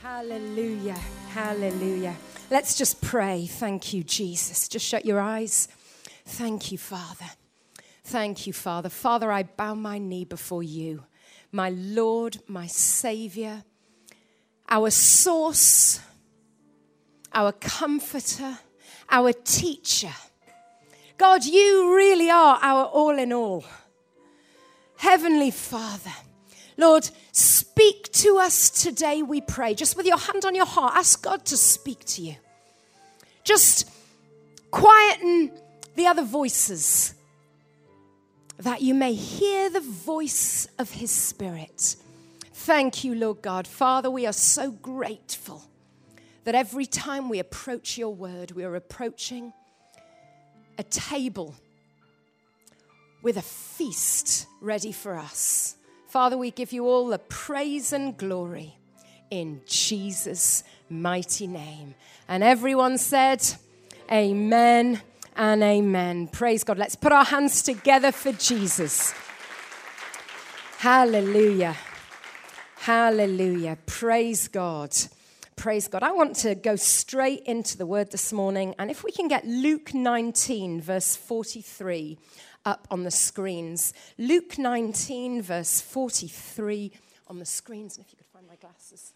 Hallelujah, hallelujah. Let's just pray. Thank you, Jesus. Just shut your eyes. Thank you, Father. Thank you, Father. Father, I bow my knee before you, my Lord, my Savior, our source, our comforter, our teacher. God, you really are our all in all. Heavenly Father, Lord, speak to us today, we pray. Just with your hand on your heart, ask God to speak to you. Just quieten the other voices, that you may hear the voice of his Spirit. Thank you, Lord God. Father, we are so grateful that every time we approach your word, we are approaching a table with a feast ready for us. Father, we give you all the praise and glory in Jesus' mighty name. And everyone said, amen and amen. Praise God. Let's put our hands together for Jesus. Hallelujah. Hallelujah. Praise God. Praise God. I want to go straight into the word this morning. And if we can get Luke 19, verse 43 up on the screens. Luke 19, verse 43 on the screens. And if you could find my glasses.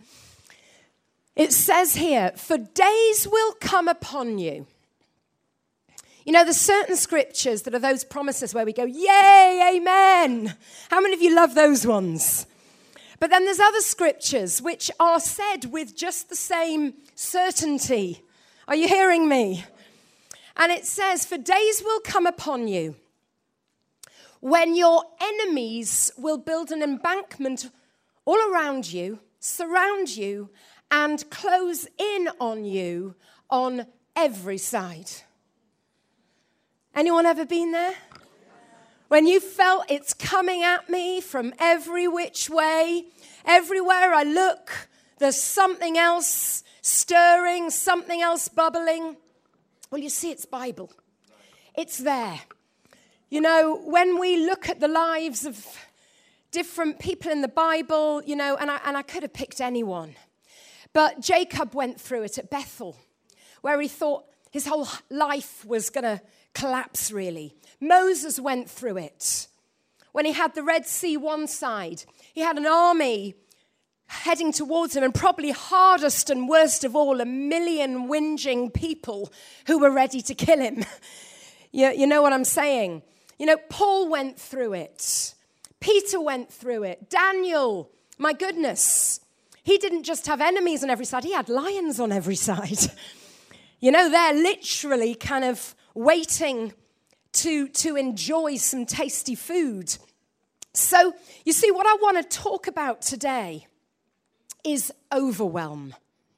It says here, for days will come upon you. You know, there's certain scriptures that are those promises where we go, yay, amen. How many of you love those ones? But then there's other scriptures which are said with just the same certainty. Are you hearing me? And it says, for days will come upon you when your enemies will build an embankment all around you, surround you, and close in on you on every side. Anyone ever been there? When you felt it's coming at me from every which way, everywhere I look, there's something else stirring, something else bubbling. Well, you see, it's Bible. It's there. You know, when we look at the lives of different people in the Bible, you know, and I could have picked anyone. But Jacob went through it at Bethel, where he thought his whole life was going to collapse, really. Moses went through it when he had the Red Sea one side. He had an army heading towards him, and probably hardest and worst of all, 1 million whinging people who were ready to kill him. You know what I'm saying? You know, Paul went through it. Peter went through it. Daniel, my goodness. He didn't just have enemies on every side. He had lions on every side. You know, they're literally kind of waiting to enjoy some tasty food. So, you see, what I want to talk about today is overwhelm.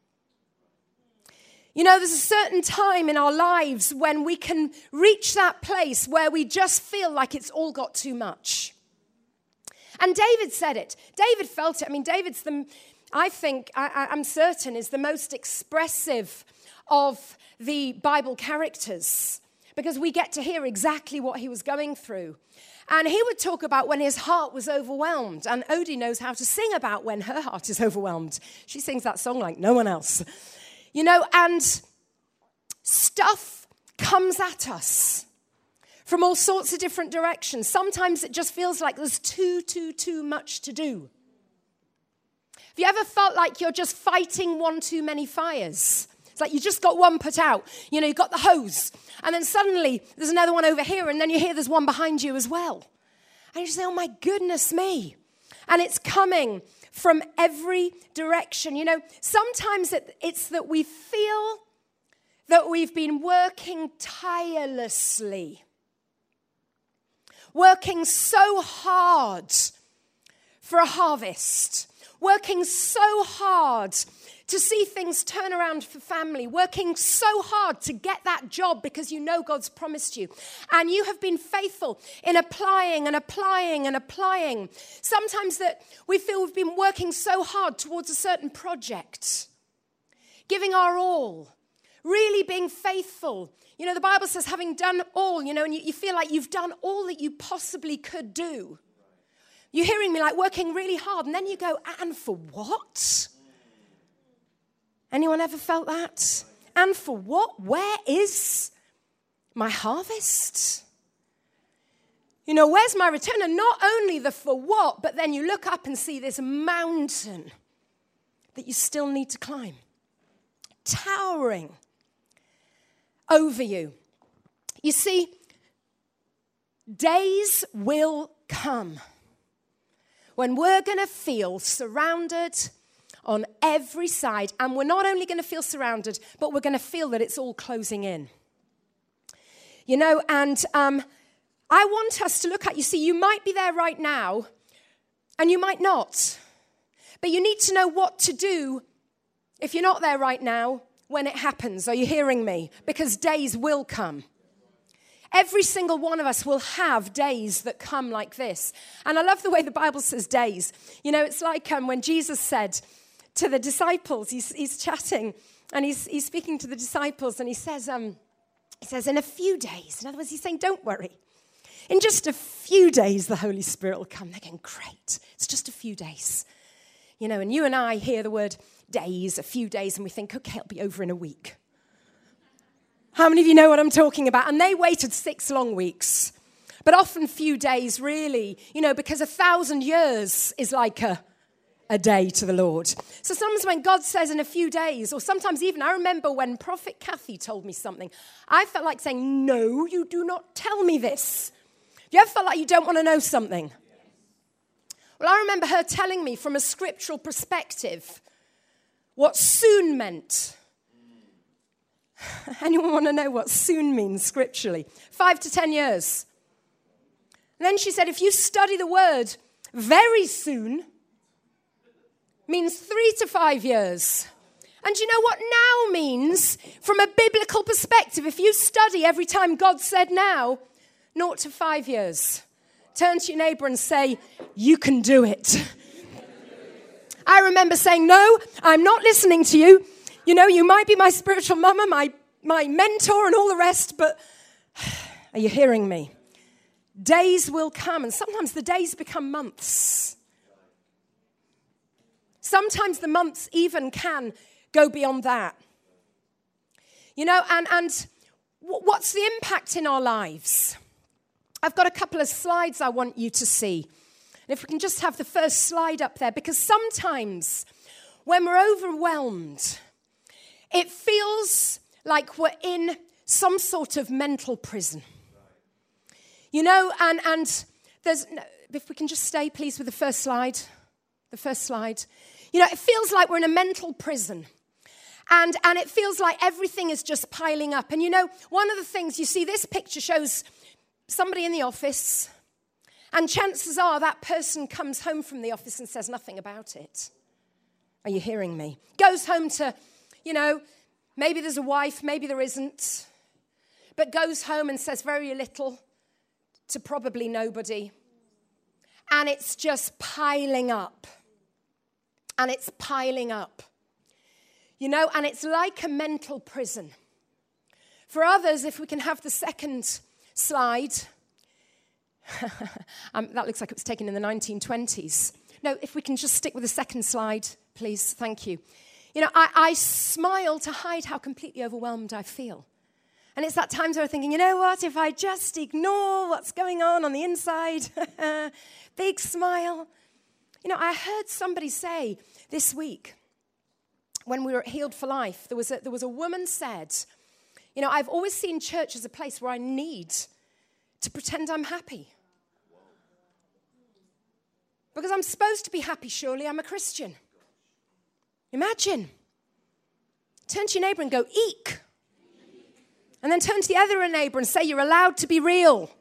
You know, there's a certain time in our lives when we can reach that place where we just feel like it's all got too much. And David said it. David felt it. I mean, David's I'm certain, is the most expressive of the Bible characters, because we get to hear exactly what he was going through. And he would talk about when his heart was overwhelmed. And Odie knows how to sing about when her heart is overwhelmed. She sings that song like no one else. You know, and stuff comes at us from all sorts of different directions. Sometimes it just feels like there's too much to do. Have you ever felt like you're just fighting one too many fires? It's like you just got one put out. You know, you've got the hose. And then suddenly there's another one over here. And then you hear there's one behind you as well. And you just say, oh my goodness me. And it's coming from every direction. You know, sometimes it's that we feel that we've been working tirelessly. Working so hard for a harvest. Working so hard to see things turn around for family, working so hard to get that job because you know God's promised you. And you have been faithful in applying and applying and applying. Sometimes that we feel we've been working so hard towards a certain project, giving our all, really being faithful. You know, the Bible says having done all, you know, and you feel like you've done all that you possibly could do. You're hearing me, like working really hard, and then you go, and for what? Anyone ever felt that? And for what? Where is my harvest? You know, where's my return? And not only the for what, but then you look up and see this mountain that you still need to climb, towering over you. You see, days will come when we're going to feel surrounded on every side. And we're not only going to feel surrounded, but we're going to feel that it's all closing in. You know, and I want us to look at, you see, you might be there right now, and you might not. But you need to know what to do if you're not there right now when it happens. Are you hearing me? Because days will come. Every single one of us will have days that come like this. And I love the way the Bible says days. You know, it's like when Jesus said to the disciples, he's chatting, and he's speaking to the disciples, and he says, in a few days. In other words, he's saying, don't worry. In just a few days, the Holy Spirit will come. They're going, great. It's just a few days. You know, and you and I hear the word days, a few days, and we think, okay, it'll be over in a week. How many of you know what I'm talking about? And they waited 6 long weeks. But often few days, really, you know, because 1,000 years is like a day to the Lord. So sometimes when God says in a few days, or sometimes even, I remember when Prophet Kathy told me something, I felt like saying, no, you do not tell me this. You ever felt like you don't want to know something? Well, I remember her telling me from a scriptural perspective what soon meant. Anyone want to know what soon means scripturally? 5 to 10 years. And then she said, if you study the word very soon, means 3 to 5 years. And you know what now means from a biblical perspective? If you study every time God said now, 0 to 5 years. Turn to your neighbor and say, you can do it. I remember saying, no, I'm not listening to you. You know, you might be my spiritual mama, my mentor and all the rest, but are you hearing me? Days will come, and sometimes the days become months. Sometimes the months even can go beyond that. You know, and what's the impact in our lives? I've got a couple of slides I want you to see. And if we can just have the first slide up there, because sometimes when we're overwhelmed, it feels like we're in some sort of mental prison. You know, and there's, if we can just stay, please, with the first slide. The first slide. You know, it feels like we're in a mental prison. And it feels like everything is just piling up. And you know, one of the things, you see, this picture shows somebody in the office. And chances are that person comes home from the office and says nothing about it. Are you hearing me? Goes home to, you know, maybe there's a wife, maybe there isn't. But goes home and says very little to probably nobody. And it's just piling up. And it's piling up. You know, and it's like a mental prison. For others, if we can have the second slide. That looks like it was taken in the 1920s. No, if we can just stick with the second slide, please. Thank you. You know, I smile to hide how completely overwhelmed I feel. And it's that times where I'm thinking, you know what, if I just ignore what's going on the inside, big smile. You know, I heard somebody say this week, when we were at Healed for Life, there was a woman said, you know, I've always seen church as a place where I need to pretend I'm happy. Because I'm supposed to be happy, surely I'm a Christian. Imagine. Turn to your neighbor and go, eek. And then turn to the other neighbor and say, you're allowed to be real.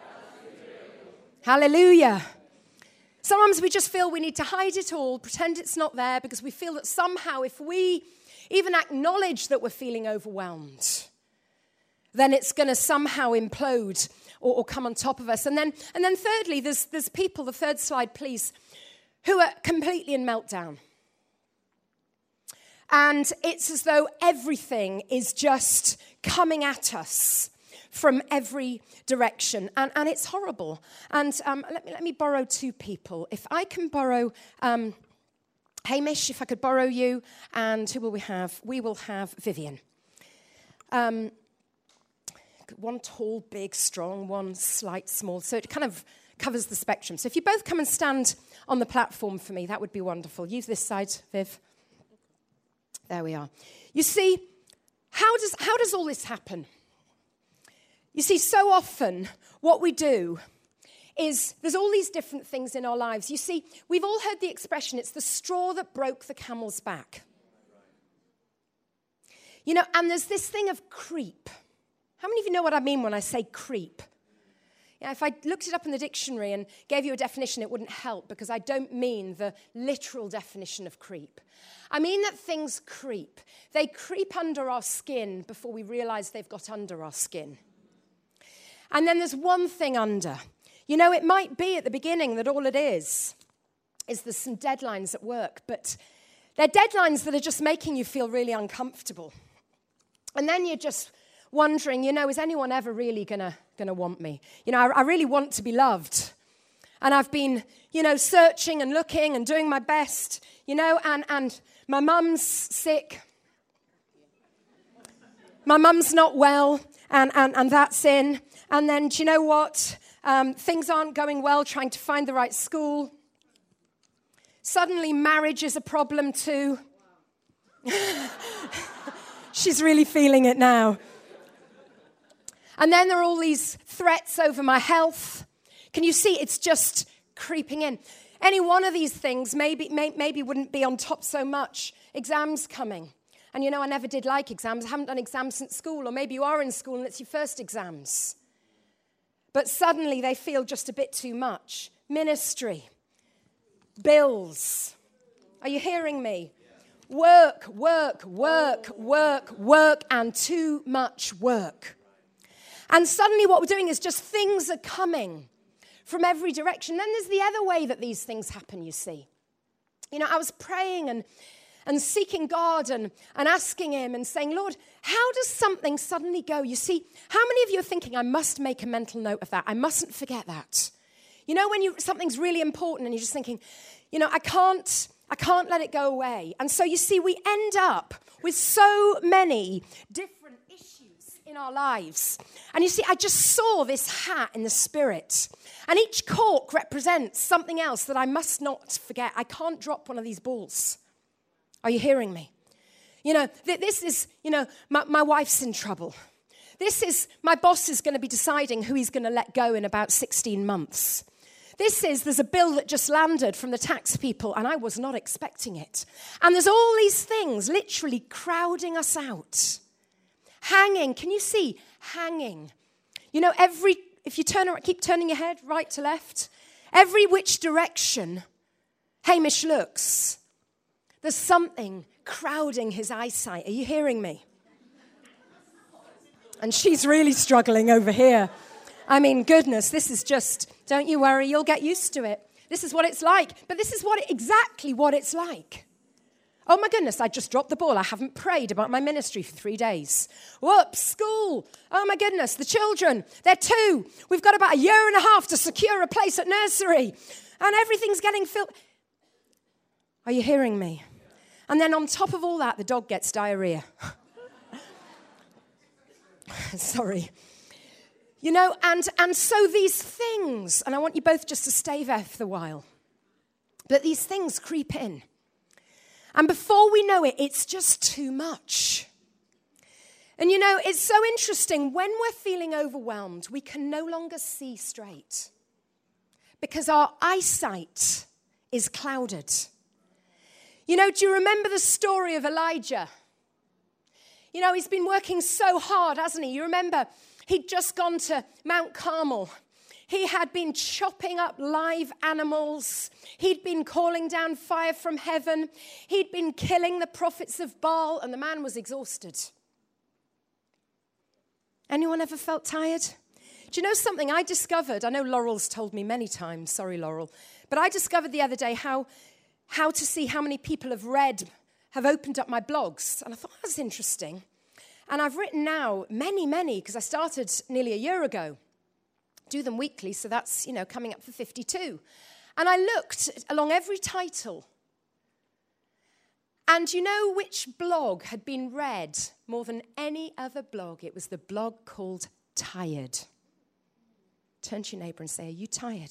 Hallelujah. Sometimes we just feel we need to hide it all, pretend it's not there, because we feel that somehow if we even acknowledge that we're feeling overwhelmed, then it's going to somehow implode or come on top of us. And then thirdly, there's people, the third slide, please, who are completely in meltdown. And it's as though everything is just coming at us from every direction. And it's horrible. And let me borrow 2 people. If I can borrow Hamish, if I could borrow you. And who will we have? We will have Vivian. One tall, big, strong, one slight, small. So it kind of covers the spectrum. So if you both come and stand on the platform for me, that would be wonderful. Use this side, Viv. There we are. You see, how does all this happen? You see, so often what we do is there's all these different things in our lives. You see, we've all heard the expression, it's the straw that broke the camel's back. You know, and there's this thing of creep. How many of you know what I mean when I say creep? Yeah, if I looked it up in the dictionary and gave you a definition, it wouldn't help because I don't mean the literal definition of creep. I mean that things creep. They creep under our skin before we realize they've got under our skin. And then there's one thing under. You know, it might be at the beginning that all it is there's some deadlines at work, but they're deadlines that are just making you feel really uncomfortable. And then you're just wondering, you know, is anyone ever really gonna want me? You know, I really want to be loved. And I've been, you know, searching and looking and doing my best, you know, and my mum's sick. My mum's not well, and that's in. And then, do you know what? Things aren't going well, trying to find the right school. Suddenly, marriage is a problem too. She's really feeling it now. And then there are all these threats over my health. Can you see it's just creeping in? Any one of these things maybe wouldn't be on top so much. Exams coming. And you know, I never did like exams. I haven't done exams since school. Or maybe you are in school and it's your first exams. But suddenly they feel just a bit too much. Ministry. Bills. Are you hearing me? Work, and too much work. And suddenly what we're doing is just things are coming from every direction. Then there's the other way that these things happen, you see. You know, I was praying and seeking God and asking him and saying, Lord, how does something suddenly go? You see, how many of you are thinking, I must make a mental note of that. I mustn't forget that. You know, when something's really important and you're just thinking, you know, I can't let it go away. And so you see, we end up with so many different in our lives. And you see, I just saw this hat in the spirit. And each cork represents something else that I must not forget. I can't drop one of these balls. Are you hearing me? You know, this is, you know, my wife's in trouble. This is, my boss is going to be deciding who he's going to let go in about 16 months. There's a bill that just landed from the tax people, and I was not expecting it. And there's all these things literally crowding us out. Hanging, can you see? Hanging. You know, if you keep turning your head right to left, every which direction Hamish looks, there's something crowding his eyesight. Are you hearing me? And she's really struggling over here. I mean, goodness, this is just, don't you worry, you'll get used to it. This is what it's like. But this is exactly what it's like. Oh my goodness, I just dropped the ball. I haven't prayed about my ministry for 3 days. Whoops, school. Oh my goodness, the children, they're 2. We've got about 1.5 years to secure a place at nursery. And everything's getting filled. Are you hearing me? And then on top of all that, the dog gets diarrhea. Sorry. You know, and so these things, and I want you both just to stay there for a while, but these things creep in. And before we know it, it's just too much. And you know, it's so interesting. When we're feeling overwhelmed, we can no longer see straight because our eyesight is clouded. You know, do you remember the story of Elijah? You know, he's been working so hard, hasn't he? You remember he'd just gone to Mount Carmel. He had been chopping up live animals. He'd been calling down fire from heaven. He'd been killing the prophets of Baal, and the man was exhausted. Anyone ever felt tired? Do you know something I discovered? I know Laurel's told me many times. Sorry, Laurel. But I discovered the other day how to see how many people have opened up my blogs. And I thought, that's interesting. And I've written now many, because I started nearly a year ago. Do them weekly, so that's, you know, coming up for 52. And I looked along every title. And you know which blog had been read more than any other blog? It was the blog called Tired. Turn to your neighbour and say, are you tired?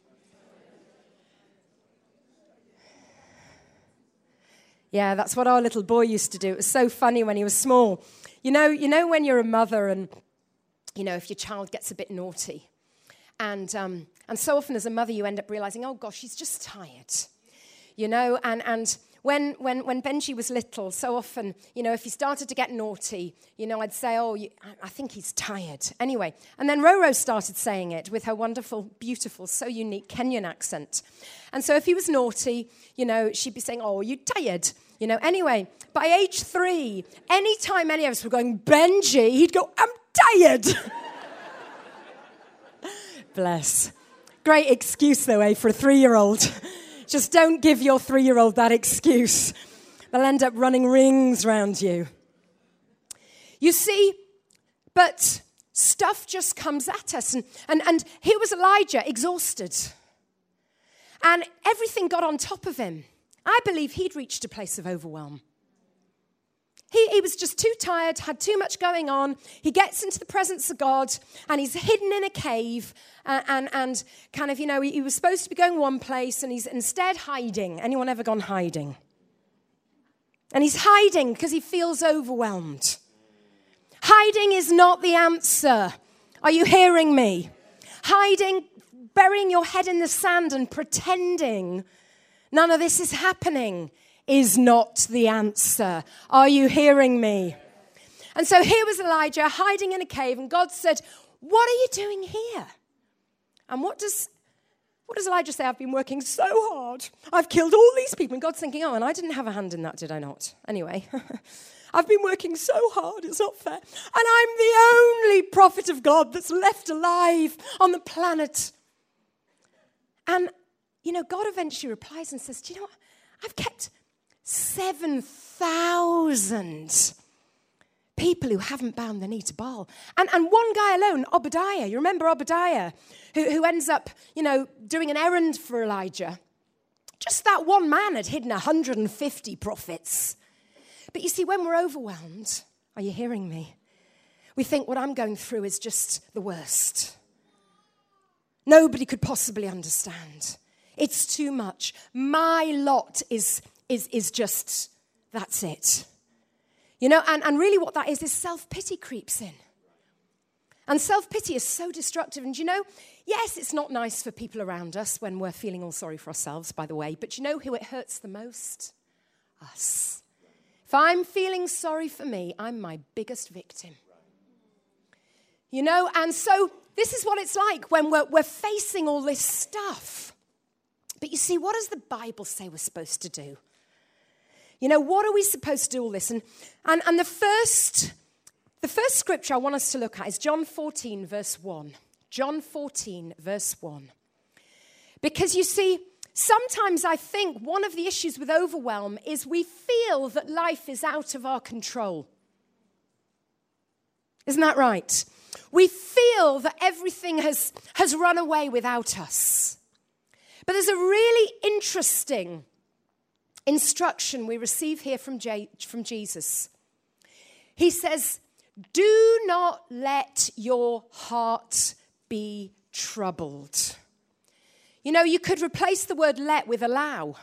Yeah, that's what our little boy used to do. It was so funny when he was small. You know when you're a mother and, if your child gets a bit naughty. And so often as a mother, you end up realizing, oh gosh, he's just tired. And when Benji was little, so often, if he started to get naughty, I'd say, I think he's tired. Anyway, and then Roro started saying it with her wonderful, beautiful, so unique Kenyan accent. And so if he was naughty, she'd be saying, oh, are you tired? Anyway, by age 3, anytime any of us were going, Benji, he'd go, I'm tired. Bless. Great excuse, though, for a 3-year-old. Just don't give your 3-year-old that excuse. They'll end up running rings round you. You see, but stuff just comes at us. And here was Elijah, exhausted. And everything got on top of him. I believe he'd reached a place of overwhelm. He was just too tired, had too much going on. He gets into the presence of God, and he's hidden in a cave, and kind of, he was supposed to be going one place, and he's instead hiding. Anyone ever gone hiding? And he's hiding because he feels overwhelmed. Hiding is not the answer. Are you hearing me? Hiding, burying your head in the sand and pretending none of this is happening is not the answer. Are you hearing me? And so here was Elijah hiding in a cave, and God said, what are you doing here? And what does Elijah say? I've been working so hard. I've killed all these people. And God's thinking, and I didn't have a hand in that, did I not? Anyway, I've been working so hard, it's not fair. And I'm the only prophet of God that's left alive on the planet. And, God eventually replies and says, do you know what? I've kept 7,000 people who haven't bowed the knee to Baal. And one guy alone, Obadiah, you remember Obadiah, who ends up, doing an errand for Elijah. Just that one man had hidden 150 prophets. But you see, when we're overwhelmed, are you hearing me? We think what I'm going through is just the worst. Nobody could possibly understand. It's too much. My lot is just, that's it. And really what that is self-pity creeps in. And self-pity is so destructive. And yes, it's not nice for people around us when we're feeling all sorry for ourselves, by the way. But you know who it hurts the most? Us. If I'm feeling sorry for me, I'm my biggest victim. And so this is what it's like when we're facing all this stuff. But you see, what does the Bible say we're supposed to do? What are we supposed to do all this? And the first scripture I want us to look at is John 14, verse 1. John 14, verse 1. Because you see, sometimes I think one of the issues with overwhelm is we feel that life is out of our control. Isn't that right? We feel that everything has run away without us. But there's a really interesting instruction we receive here from Jesus. He says, do not let your heart be troubled. You could replace the word let with allow.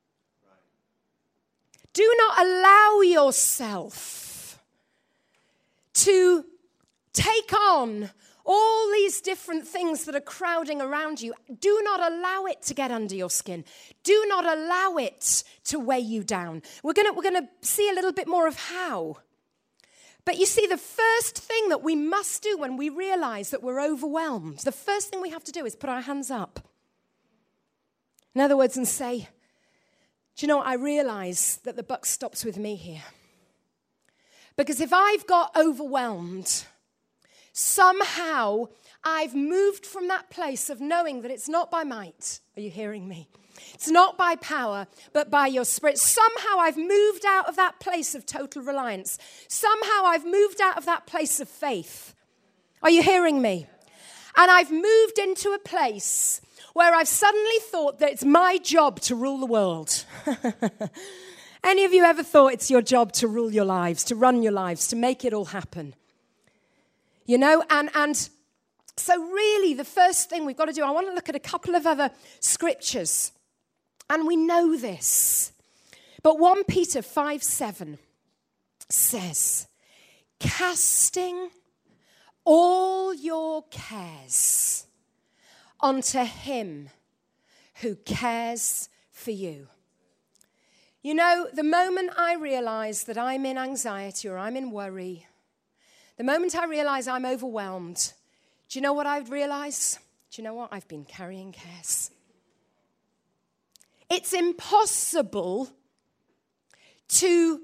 Do not allow yourself to take on all these different things that are crowding around you. Do not allow it to get under your skin. Do not allow it to weigh you down. We're going to see a little bit more of how. But you see, the first thing that we must do when we realize that we're overwhelmed, the first thing we have to do is put our hands up. In other words, and say, do you know what? I realize that the buck stops with me here. Because if I've got overwhelmed, somehow I've moved from that place of knowing that it's not by might. Are you hearing me? It's not by power, but by your spirit. Somehow I've moved out of that place of total reliance. Somehow I've moved out of that place of faith. Are you hearing me? And I've moved into a place where I've suddenly thought that it's my job to rule the world. Any of you ever thought it's your job to rule your lives, to run your lives, to make it all happen? You know, and so really the first thing we've got to do, I want to look at a couple of other scriptures. And we know this. But 1 Peter 5:7 says, casting all your cares onto him who cares for you. You know, the moment I realize that I'm in anxiety or I'm in worry, the moment I realize I'm overwhelmed, do you know what I'd realize? Do you know what? I've been carrying cares. It's impossible to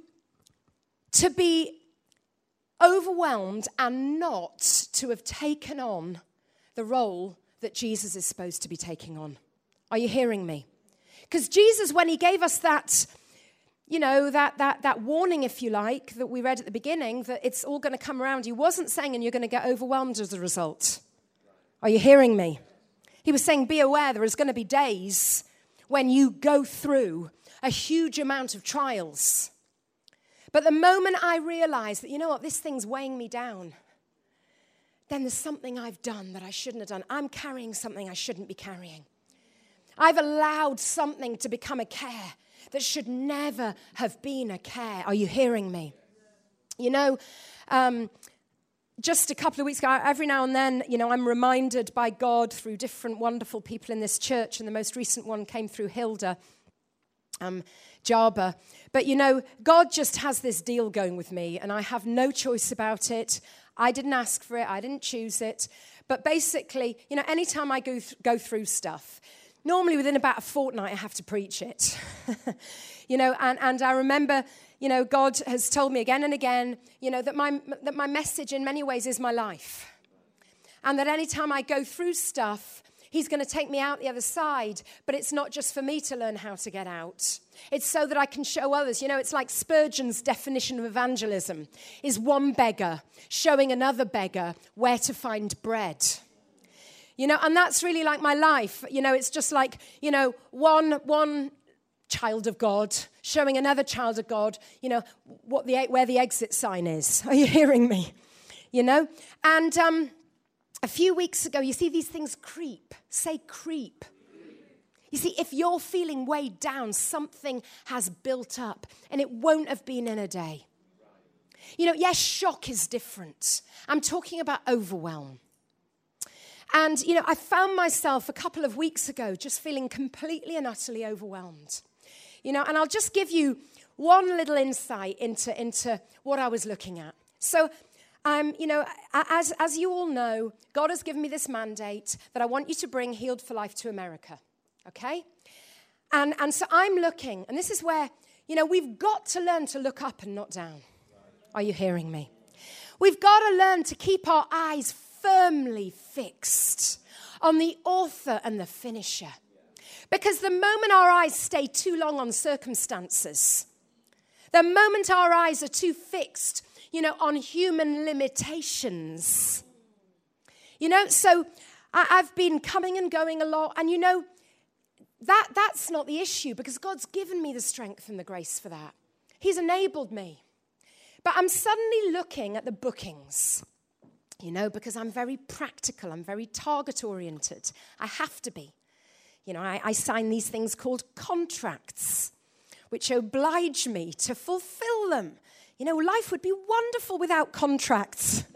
be overwhelmed and not to have taken on the role that Jesus is supposed to be taking on. Are you hearing me? Because Jesus, when he gave us that, you know, that warning, if you like, that we read at the beginning, that it's all going to come around, he wasn't saying, and you're going to get overwhelmed as a result. Are you hearing me? He was saying, be aware there is going to be days when you go through a huge amount of trials. But the moment I realize that, you know what, this thing's weighing me down, then there's something I've done that I shouldn't have done. I'm carrying something I shouldn't be carrying. I've allowed something to become a care that should never have been a care. Are you hearing me? You know, just a couple of weeks ago, every now and then, you know, I'm reminded by God through different wonderful people in this church, and the most recent one came through Hilda Jarber. But, you know, God just has this deal going with me, and I have no choice about it. I didn't ask for it. I didn't choose it. But basically, you know, anytime I go through stuff, normally within about a fortnight, I have to preach it. You know, and I remember, you know, God has told me again and again, you know, that my message in many ways is my life. And that anytime I go through stuff, he's going to take me out the other side. But it's not just for me to learn how to get out. It's so that I can show others. You know, it's like Spurgeon's definition of evangelism is one beggar showing another beggar where to find bread. You know, and that's really like my life. You know, it's just like, you know, one child of God showing another child of God, you know, where the exit sign is. Are you hearing me? You know? And a few weeks ago, you see these things creep. Say creep. You see, if you're feeling weighed down, something has built up, and it won't have been in a day. You know, yes, shock is different. I'm talking about overwhelm. And, you know, I found myself a couple of weeks ago just feeling completely and utterly overwhelmed. You know, and I'll just give you one little insight into what I was looking at. So, you know, as you all know, God has given me this mandate that I want you to bring Healed for Life to America, okay? And so I'm looking, and this is where, you know, we've got to learn to look up and not down. Are you hearing me? We've got to learn to keep our eyes firmly fixed on the author and the finisher. Because the moment our eyes stay too long on circumstances, the moment our eyes are too fixed, you know, on human limitations, you know, so I've been coming and going a lot, and you know, that's not the issue, because God's given me the strength and the grace for that. He's enabled me. But I'm suddenly looking at the bookings, you know, because I'm very practical, I'm very target-oriented. I have to be. You know, I sign these things called contracts, which oblige me to fulfill them. You know, life would be wonderful without contracts.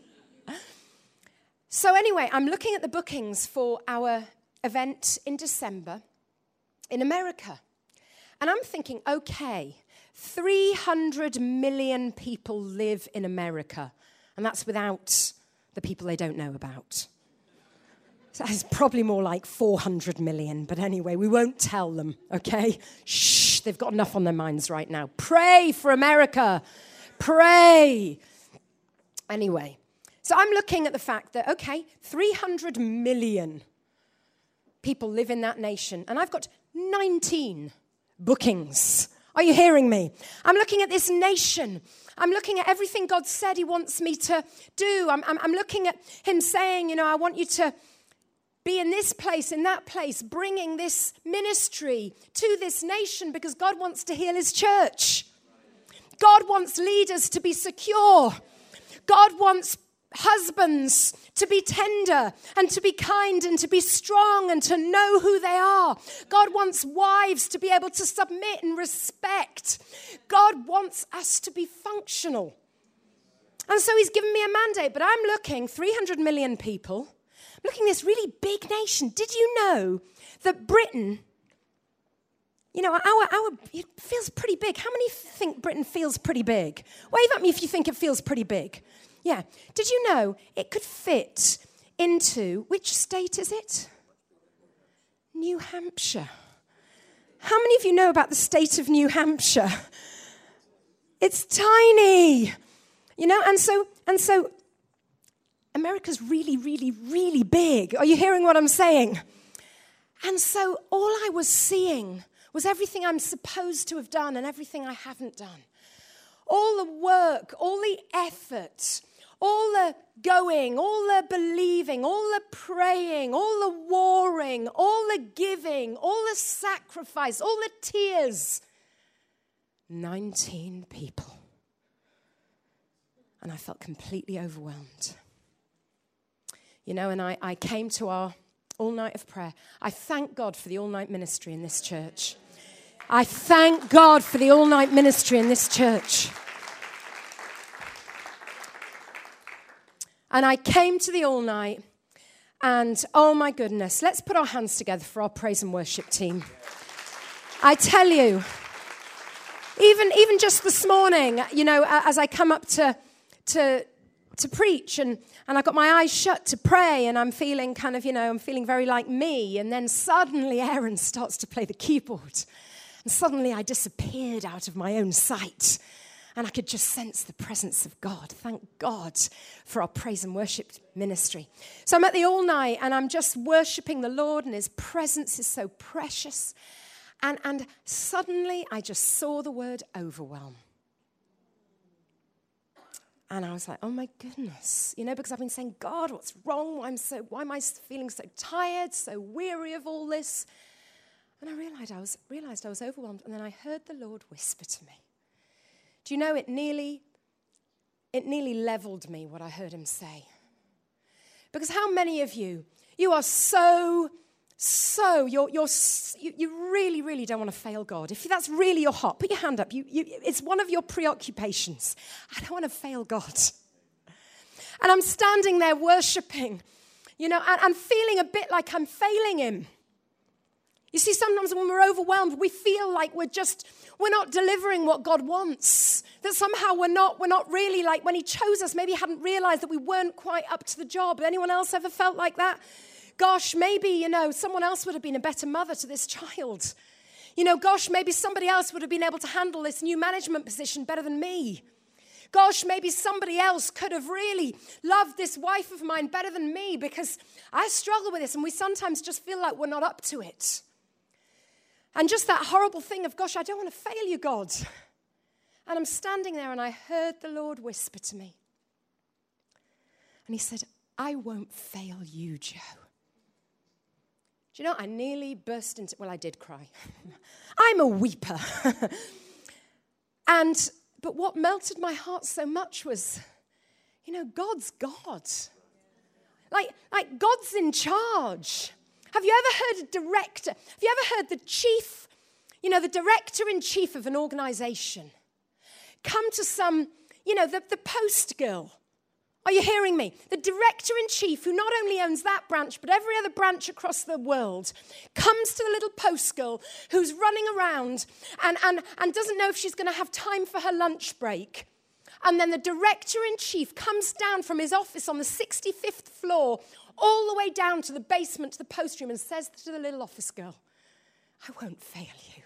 So anyway, I'm looking at the bookings for our event in December in America. And I'm thinking, okay, 300 million people live in America. And that's without the people they don't know about. So it's probably more like 400 million. But anyway, we won't tell them, okay? Shh, they've got enough on their minds right now. Pray for America. Pray. Anyway, so I'm looking at the fact that, okay, 300 million people live in that nation. And I've got 19 bookings. Are you hearing me? I'm looking at this nation. I'm looking at everything God said he wants me to do. I'm looking at him saying, you know, I want you to be in this place, in that place, bringing this ministry to this nation because God wants to heal his church. God wants leaders to be secure. God wants husbands to be tender and to be kind and to be strong and to know who they are. God wants wives to be able to submit and respect. God wants us to be functional. And so he's given me a mandate, but I'm looking, 300 million people. I'm looking at this really big nation. Did you know that Britain, it feels pretty big. How many think Britain feels pretty big? Wave at me if you think it feels pretty big. Yeah. Did you know it could fit into, which state is it? New Hampshire. How many of you know about the state of New Hampshire? It's tiny. And so America's really, really, really big. Are you hearing what I'm saying? And so all I was seeing was everything I'm supposed to have done and everything I haven't done. All the work, all the effort, all the going, all the believing, all the praying, all the warring, all the giving, all the sacrifice, all the tears. 19 people. And I felt completely overwhelmed. And I came to our all-night of prayer. I thank God for the all-night ministry in this church. I thank God for the all-night ministry in this church. And I came to the all-night, and oh my goodness, let's put our hands together for our praise and worship team. I tell you, even just this morning, as I come up to preach, and I got my eyes shut to pray, and I'm feeling I'm feeling very like me, and then suddenly Aaron starts to play the keyboard, and suddenly I disappeared out of my own sight, and I could just sense the presence of God. Thank God for our praise and worship ministry. So I'm at the all night, and I'm just worshiping the Lord, and his presence is so precious, and suddenly I just saw the word overwhelm. And I was like, oh my goodness, because I've been saying, God, what's wrong? Why am I feeling so tired, so weary of all this? And I realized I was overwhelmed. And then I heard the Lord whisper to me. Do you know, it nearly leveled me what I heard him say. Because how many of you are you really, really don't want to fail God. If that's really your heart, put your hand up. It's one of your preoccupations. I don't want to fail God. And I'm standing there worshiping, and I'm feeling a bit like I'm failing him. You see, sometimes when we're overwhelmed, we feel like we're not delivering what God wants. That somehow we're not really like when he chose us, maybe he hadn't realized that we weren't quite up to the job. Anyone else ever felt like that? Gosh, maybe, someone else would have been a better mother to this child. Gosh, maybe somebody else would have been able to handle this new management position better than me. Gosh, maybe somebody else could have really loved this wife of mine better than me, because I struggle with this, and we sometimes just feel like we're not up to it. And just that horrible thing of, gosh, I don't want to fail you, God. And I'm standing there, and I heard the Lord whisper to me. And he said, I won't fail you, Joe. Do you know, I nearly burst into, I did cry. I'm a weeper. But what melted my heart so much was, God's God. Like God's in charge. Have you ever heard a director? Have you ever heard the chief, the director-in-chief of an organization come to some, the post girl? Are you hearing me? The director-in-chief, who not only owns that branch, but every other branch across the world, comes to the little post girl who's running around and doesn't know if she's going to have time for her lunch break. And then the director-in-chief comes down from his office on the 65th floor all the way down to the basement, to the post room, and says to the little office girl, I won't fail you.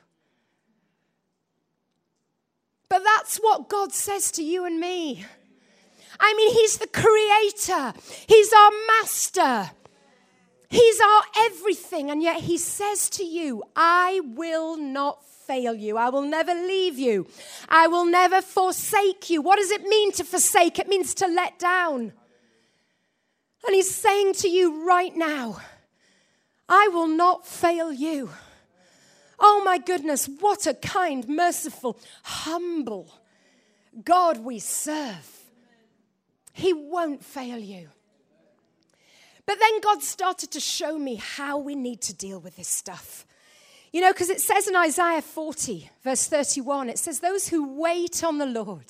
But that's what God says to you and me. I mean, he's the creator. He's our master. He's our everything. And yet he says to you, I will not fail you. I will never leave you. I will never forsake you. What does it mean to forsake? It means to let down. And he's saying to you right now, I will not fail you. Oh my goodness, what a kind, merciful, humble God we serve. He won't fail you. But then God started to show me how we need to deal with this stuff. You know, because it says in Isaiah 40, verse 31, it says, those who wait on the Lord,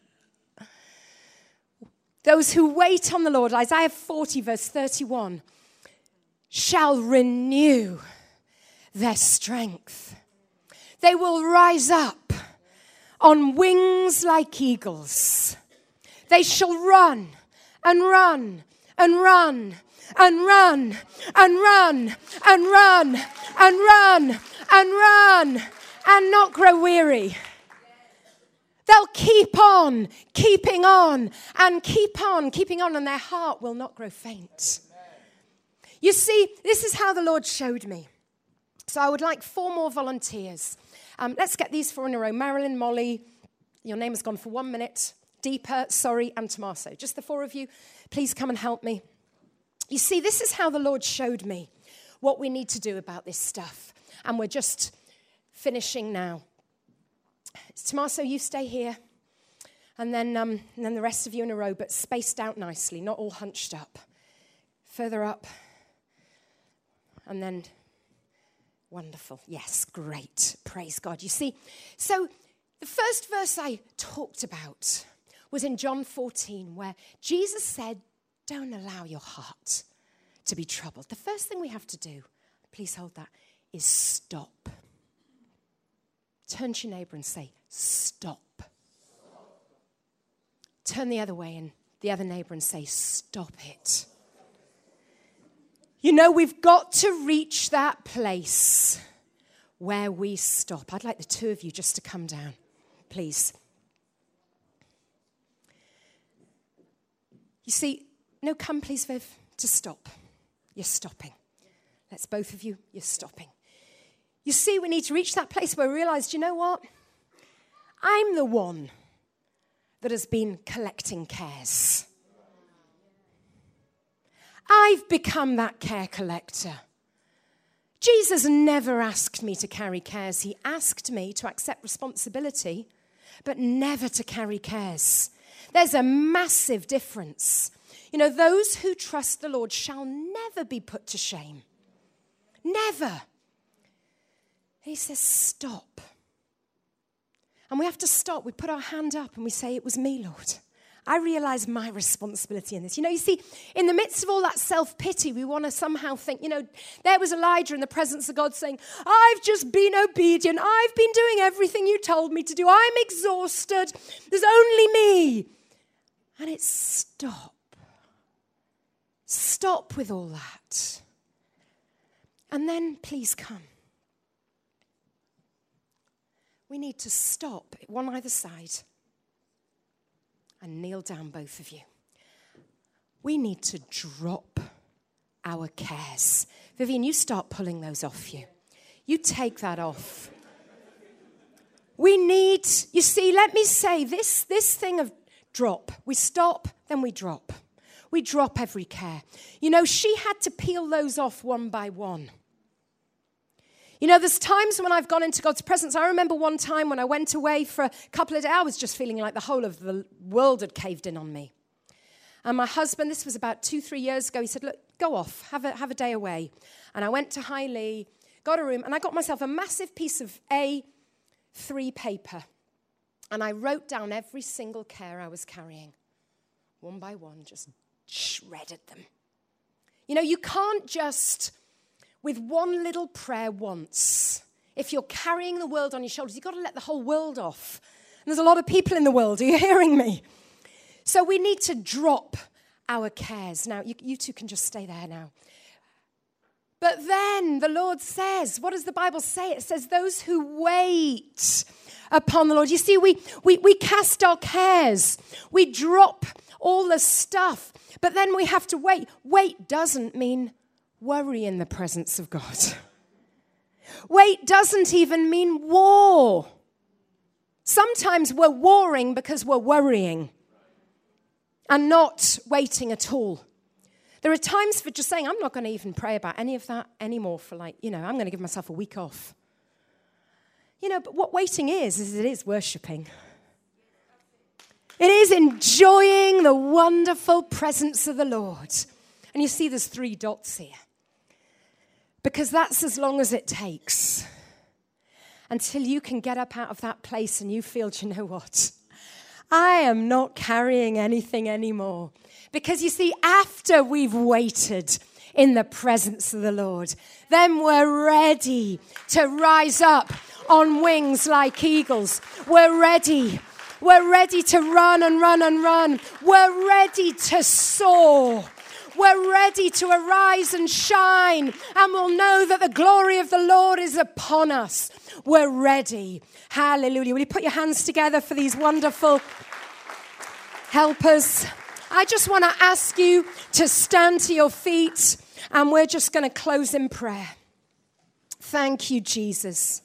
Isaiah 40, verse 31, shall renew their strength. They will rise up on wings like eagles. They shall run and run and run and run and run and run and run and run and not grow weary. They'll keep on, keeping on, and keeping on, and their heart will not grow faint. You see, this is how the Lord showed me. So I would like 4 more volunteers. Let's get these 4 in a row. Marilyn, Molly, your name has gone for 1 minute. Deepa, sorry, and Tommaso. Just the 4 of you. Please come and help me. You see, this is how the Lord showed me what we need to do about this stuff. And we're just finishing now. Tommaso, you stay here. And then the rest of you in a row, but spaced out nicely, not all hunched up. Further up. And then, wonderful. Yes, great. Praise God. You see, so the first verse I talked about was in John 14, where Jesus said, don't allow your heart to be troubled. The first thing we have to do, please hold that, is stop. Turn to your neighbor and say, stop. Turn the other way and the other neighbor and say, stop it. You know, we've got to reach that place where we stop. I'd like the 2 of you just to come down, please. You see, no, come please, Viv, to stop. You're stopping. Let's both of you, you're stopping. You see, we need to reach that place where we realize, you know what? I'm the one that has been collecting cares. I've become that care collector. Jesus never asked me to carry cares. He asked me to accept responsibility, but never to carry cares. There's a massive difference. You know, those who trust the Lord shall never be put to shame. Never. He says, stop. And we have to stop. We put our hand up and we say, it was me, Lord. I realize my responsibility in this. You know, you see, in the midst of all that self-pity, we want to somehow think, you know, there was Elijah in the presence of God saying, I've just been obedient. I've been doing everything you told me to do. I'm exhausted. There's only me. And it's stop. Stop with all that. And then please come. We need to stop, one either side, and kneel down, both of you. We need to drop our cares. Vivian, you start pulling those off you. You take that off. We need, you see, let me say, this thing of drop. We stop, then we drop. We drop every care. You know, she had to peel those off one by one. You know, there's times when I've gone into God's presence. I remember one time when I went away for a couple of days, I was just feeling like the whole of the world had caved in on me. And my husband, this was about 2-3 years ago, he said, look, go off, have a day away. And I went to Highley, got a room, and I got myself a massive piece of A3 paper. And I wrote down every single care I was carrying. One by one, just shredded them. You know, you can't just, with one little prayer once, if you're carrying the world on your shoulders, you've got to let the whole world off. And there's a lot of people in the world. Are you hearing me? So we need to drop our cares. Now, you 2 can just stay there now. But then the Lord says, what does the Bible say? It says, those who wait upon the Lord. You see, we cast our cares. We drop all the stuff. But then we have to wait. Wait doesn't mean worry in the presence of God. Wait doesn't even mean war. Sometimes we're warring because we're worrying and not waiting at all. There are times for just saying, I'm not going to even pray about any of that anymore for I'm going to give myself a week off. You know, but what waiting is it is worshipping. It is enjoying the wonderful presence of the Lord. And you see there's 3 dots here. Because that's as long as it takes. Until you can get up out of that place and you feel, do you know what? I am not carrying anything anymore. Because you see, after we've waited in the presence of the Lord, then we're ready to rise up on wings like eagles. We're ready. We're ready to run and run and run. We're ready to soar. We're ready to arise and shine, and we'll know that the glory of the Lord is upon us. We're ready. Hallelujah. Will you put your hands together for these wonderful helpers? I just want to ask you to stand to your feet, and we're just going to close in prayer. Thank you, Jesus.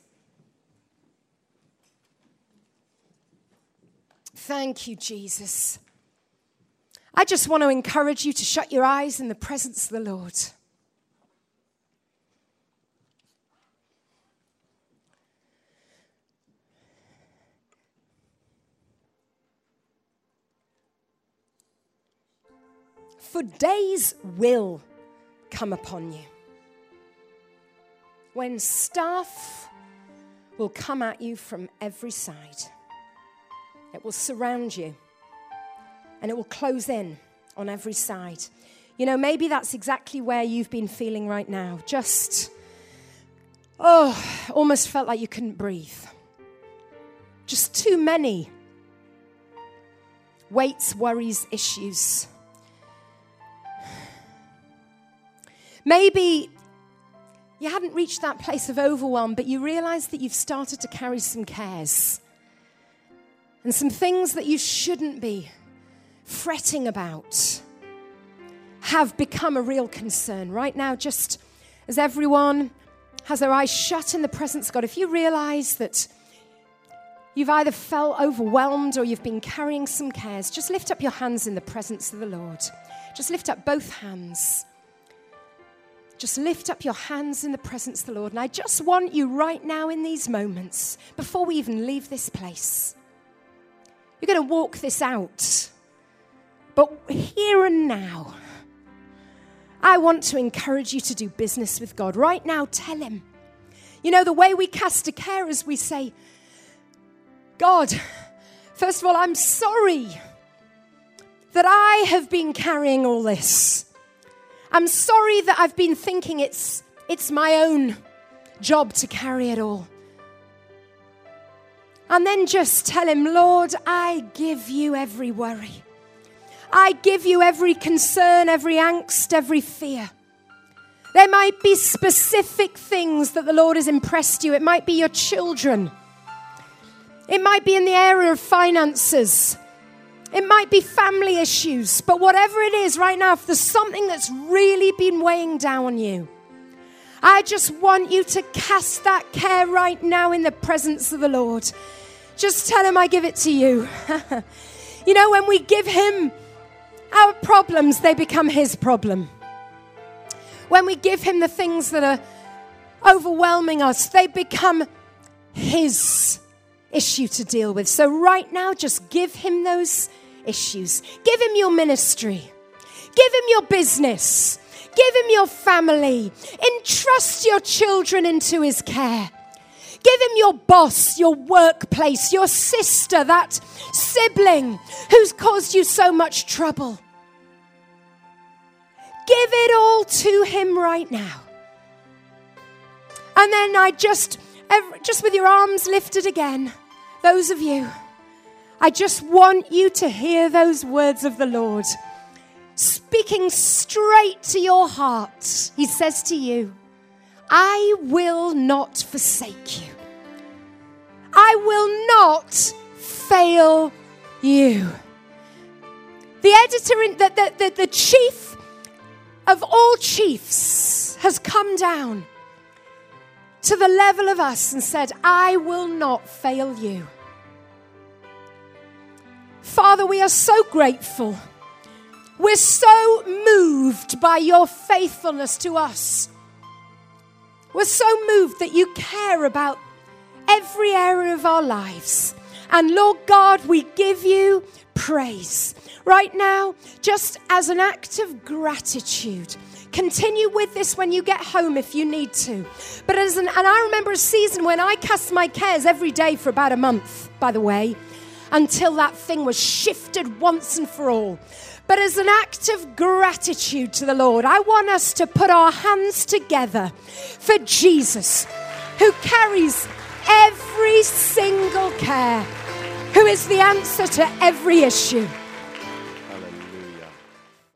Thank you, Jesus. I just want to encourage you to shut your eyes in the presence of the Lord. For days will come upon you when stuff will come at you from every side. It will surround you. And it will close in on every side. You know, maybe that's exactly where you've been feeling right now. Just, almost felt like you couldn't breathe. Just too many weights, worries, issues. Maybe you hadn't reached that place of overwhelm, but you realized that you've started to carry some cares and some things that you shouldn't be fretting about have become a real concern. Right now, just as everyone has their eyes shut in the presence of God, if you realize that you've either felt overwhelmed or you've been carrying some cares, just lift up your hands in the presence of the Lord. Just lift up both hands. Just lift up your hands in the presence of the Lord. And I just want you right now in these moments, before we even leave this place, you're going to walk this out. But here and now, I want to encourage you to do business with God. Right now, tell him. You know, the way we cast a care is we say, God, first of all, I'm sorry that I have been carrying all this. I'm sorry that I've been thinking it's my own job to carry it all. And then just tell him, Lord, I give you every worry. I give you every concern, every angst, every fear. There might be specific things that the Lord has impressed you. It might be your children. It might be in the area of finances. It might be family issues. But whatever it is right now, if there's something that's really been weighing down on you, I just want you to cast that care right now in the presence of the Lord. Just tell him, I give it to you. You know, when we give him our problems, they become his problem. When we give him the things that are overwhelming us, they become his issue to deal with. So right now, just give him those issues. Give him your ministry. Give him your business. Give him your family. Entrust your children into his care. Give him your boss, your workplace, your sister, that sibling who's caused you so much trouble. Give it all to him right now. And then just with your arms lifted again, those of you, I just want you to hear those words of the Lord speaking straight to your heart. He says to you, I will not forsake you. I will not fail you. The editor, the chief of all chiefs has come down to the level of us and said, I will not fail you. Father, we are so grateful. We're so moved by your faithfulness to us. We're so moved that you care about every area of our lives. And Lord God, we give you praise. Right now, just as an act of gratitude. Continue with this when you get home if you need to. But and I remember a season when I cast my cares every day for about a month, by the way, until that thing was shifted once and for all. But as an act of gratitude to the Lord, I want us to put our hands together for Jesus, who carries every single care, who is the answer to every issue.